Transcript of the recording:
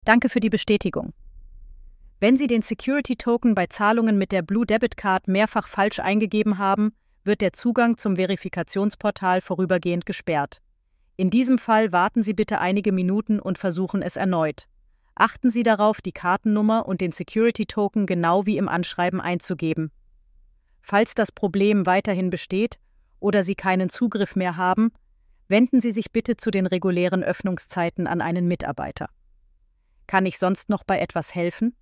Danke für die Bestätigung. Wenn Sie den Security-Token bei Zahlungen mit der Blue Debit Card mehrfach falsch eingegeben haben, wird der Zugang zum Verifikationsportal vorübergehend gesperrt. In diesem Fall warten Sie bitte einige Minuten und versuchen es erneut. Achten Sie darauf, die Kartennummer und den Security-Token genau wie im Anschreiben einzugeben. Falls das Problem weiterhin besteht oder Sie keinen Zugriff mehr haben, wenden Sie sich bitte zu den regulären Öffnungszeiten an einen Mitarbeiter. Kann ich sonst noch bei etwas helfen?